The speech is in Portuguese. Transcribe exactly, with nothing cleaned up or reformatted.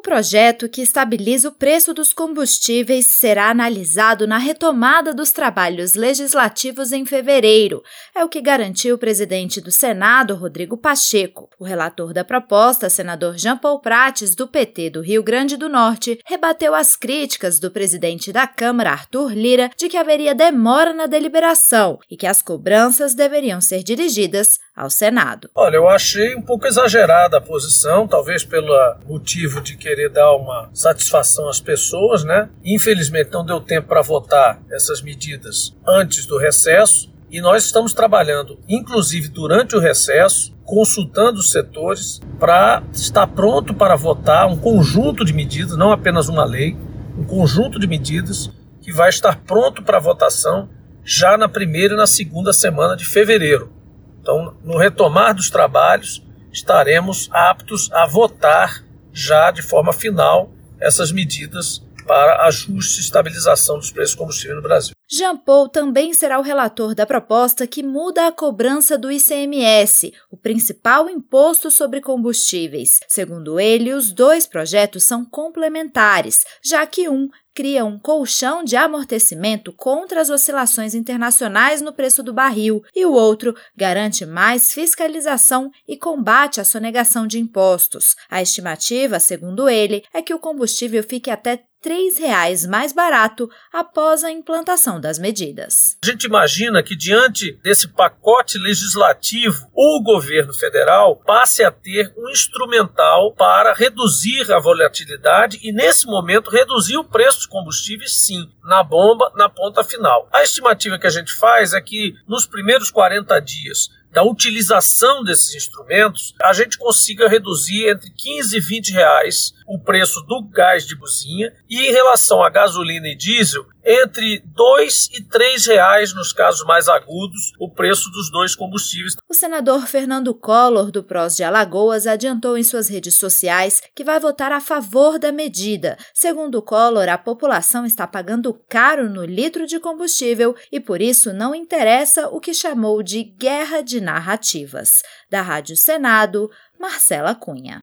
O projeto que estabiliza o preço dos combustíveis será analisado na retomada dos trabalhos legislativos em fevereiro, é o que garantiu o presidente do Senado, Rodrigo Pacheco. O relator da proposta, senador Jean Paul Prates, do P T do Rio Grande do Norte, rebateu as críticas do presidente da Câmara, Arthur Lira, de que haveria demora na deliberação e que as cobranças deveriam ser dirigidas ao Senado. Olha, eu achei um pouco exagerada a posição, talvez pelo motivo de querer dar uma satisfação às pessoas, né? Infelizmente não deu tempo para votar essas medidas antes do recesso e nós estamos trabalhando, inclusive durante o recesso, consultando os setores para estar pronto para votar um conjunto de medidas, não apenas uma lei, um conjunto de medidas que vai estar pronto para votação já na primeira e na segunda semana de fevereiro. Então, no retomar dos trabalhos, estaremos aptos a votar já de forma final essas medidas para ajuste e estabilização dos preços de combustível no Brasil. Jean Paul também será o relator da proposta que muda a cobrança do I C M S, o principal imposto sobre combustíveis. Segundo ele, os dois projetos são complementares, já que um cria um colchão de amortecimento contra as oscilações internacionais no preço do barril e o outro garante mais fiscalização e combate à sonegação de impostos. A estimativa, segundo ele, é que o combustível fique até três reais mais barato após a implantação das medidas. A gente imagina que, diante desse pacote legislativo, o governo federal passe a ter um instrumental para reduzir a volatilidade e, nesse momento, reduzir o preço dos combustíveis, sim, na bomba, na ponta final. A estimativa que a gente faz é que, nos primeiros quarenta dias da utilização desses instrumentos, a gente consiga reduzir entre quinze e vinte reais o preço do gás de cozinha e, em relação a gasolina e diesel, entre dois e três reais, nos casos mais agudos, o preço dos dois combustíveis. O senador Fernando Collor, do P R O S de Alagoas, adiantou em suas redes sociais que vai votar a favor da medida. Segundo Collor, a população está pagando caro no litro de combustível e, por isso, não interessa o que chamou de guerra de narrativas. Da Rádio Senado, Marcela Cunha.